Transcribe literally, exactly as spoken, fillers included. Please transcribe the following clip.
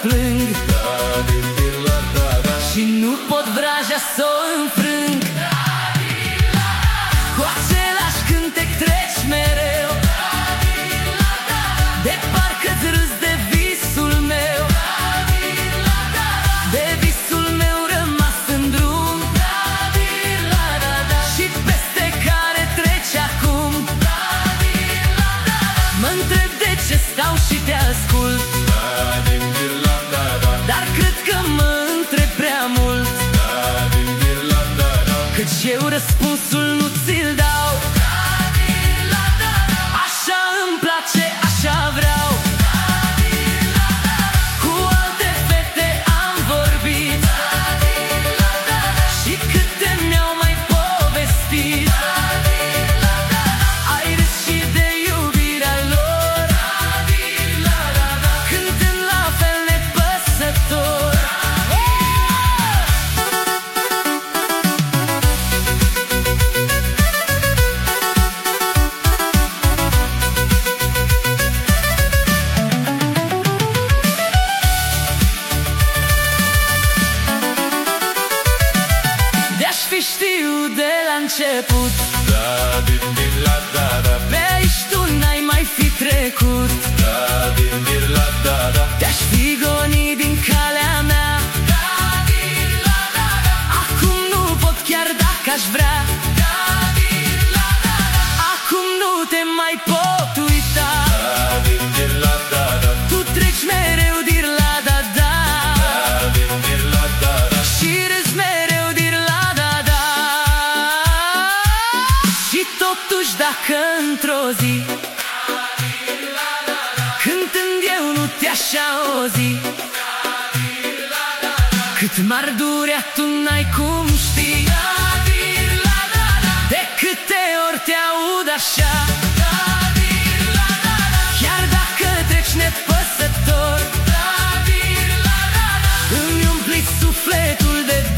plâng, și nu pot vraja să o înfrâng. Cu același cântec treci mereu, de parcă-ți râzi de visul meu, de visul meu rămas în drum, și peste care treci acum. Mă întreb de ce stau și te ascult, dar cred că mă întreb prea mult, căci eu răspunsul nu ți-l dau. Așa îmi place, așa vreau. Cu alte fete am vorbit, și câte mi-au mai povestit. Ai râs și de iubirea lor, cântând la fel nepăsător. De-aș fi știut de la început, pe aici tu n-ai mai fi trecut. Te-aș fi gonit din calea mea, acum nu pot chiar dacă aș vrea. Acum nu te mai pot uita, tu treci mereu dir la da da, și râzi mereu dir la da da. Și totuși dacă într-o zi, cântând eu nu te-aș auzi, cât m-ar durea tu n-ai cum ști. De câte ori te aud așa, chiar dacă treci nepăsător, îmi umpli sufletul de